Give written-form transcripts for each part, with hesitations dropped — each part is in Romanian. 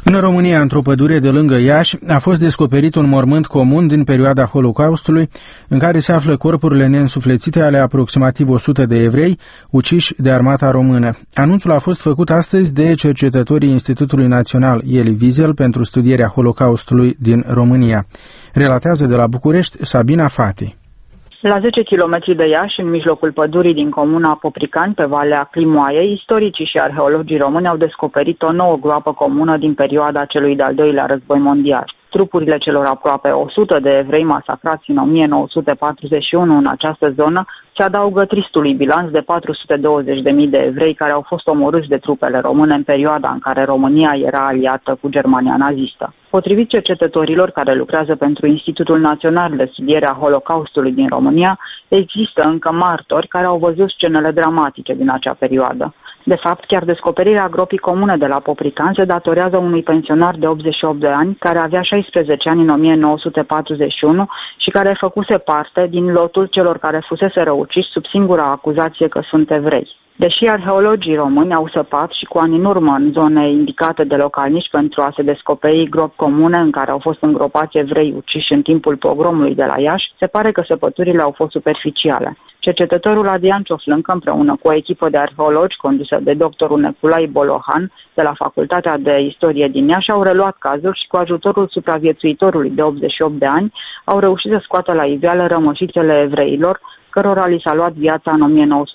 În România, într-o pădure de lângă Iași, a fost descoperit un mormânt comun din perioada Holocaustului, în care se află corpurile neînsuflețite ale aproximativ 100 de evrei uciși de armata română. Anunțul a fost făcut astăzi de cercetătorii Institutului Național Elie Wiesel pentru studierea Holocaustului din România. Relatează de la București Sabina Fati. La 10 km de Iași, în mijlocul pădurii din comuna Popricani, pe Valea Climoaiei, istoricii și arheologii români au descoperit o nouă groapă comună din perioada celui de-al doilea război mondial. Trupurile celor aproape 100 de evrei masacrați în 1941 în această zonă se adaugă tristului bilanț de 420.000 de evrei care au fost omorâți de trupele române în perioada în care România era aliată cu Germania nazistă. Potrivit cercetătorilor care lucrează pentru Institutul Național de Studiere a Holocaustului din România, există încă martori care au văzut scenele dramatice din acea perioadă. De fapt, chiar descoperirea gropii comune de la Popricani se datorează unui pensionar de 88 de ani care avea 16 ani în 1941 și care făcuse parte din lotul celor care fusese răuciși sub singura acuzație că sunt evrei. Deși arheologii români au săpat și cu ani în urmă în zone indicate de localnici pentru a se descoperi gropi comune în care au fost îngropați evrei uciși în timpul pogromului de la Iași, se pare că săpăturile au fost superficiale. Cercetătorul Adrian Cioflâncă, împreună cu o echipă de arheologi condusă de doctorul Neculai Bolohan de la Facultatea de Istorie din Iași, au reluat cazul și cu ajutorul supraviețuitorului de 88 de ani au reușit să scoată la iveală rămășițele evreilor, cărora li s-a luat viața în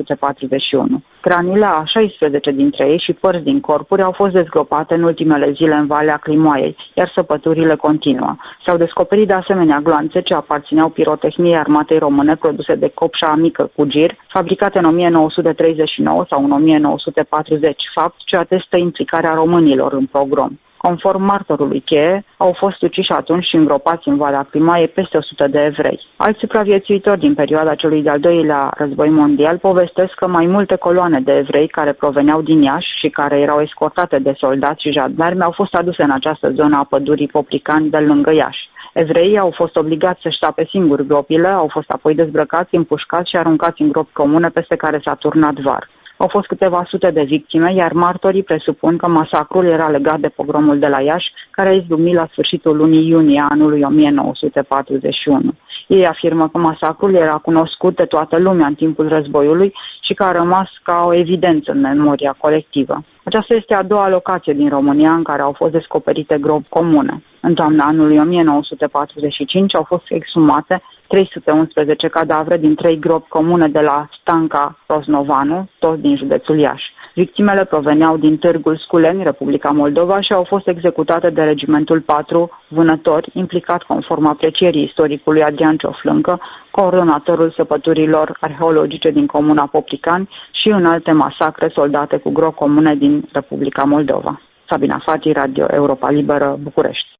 1941. Craniile a 16 dintre ei și părți din corpuri au fost dezgropate în ultimele zile în Valea Climoaiei, iar săpăturile continuă. S-au descoperit de asemenea gloanțe ce aparțineau pirotehniei armatei române produse de copșa mică cu gir, fabricate în 1939 sau în 1940, fapt ce atestă implicarea românilor în pogrom. Conform martorului cheie, au fost uciși atunci și îngropați în Valea Climoaiei peste 100 de evrei. Alți supraviețuitori din perioada celui de-al doilea război mondial povestesc că mai multe coloane de evrei care proveneau din Iași și care erau escortate de soldați și jandarmi au fost aduse în această zonă a pădurii Popricani de lângă Iași. Evreii au fost obligați să-și tape singuri gropile, au fost apoi dezbrăcați, împușcați și aruncați în gropi comune peste care s-a turnat var. Au fost câteva sute de victime, iar martorii presupun că masacrul era legat de pogromul de la Iași, care a izbucnit la sfârșitul lunii iunie anului 1941. Ei afirmă că masacrul era cunoscut de toată lumea în timpul războiului și că a rămas ca o evidență în memoria colectivă. Aceasta este a doua locație din România în care au fost descoperite gropi comune. În toamna anului 1945 au fost exhumate 311 cadavre din 3 gropi comune de la Stanca Rosnovanu, tot din județul Iași. Victimele proveneau din Târgul Sculeni, Republica Moldova, și au fost executate de Regimentul 4 Vânători, implicat conform aprecierii istoricului Adrian Cioflâncă, coordonatorul săpăturilor arheologice din comuna Popricani și în alte masacre soldate cu gropi comune din Republica Moldova. Sabina Fati, Radio Europa Liberă, București.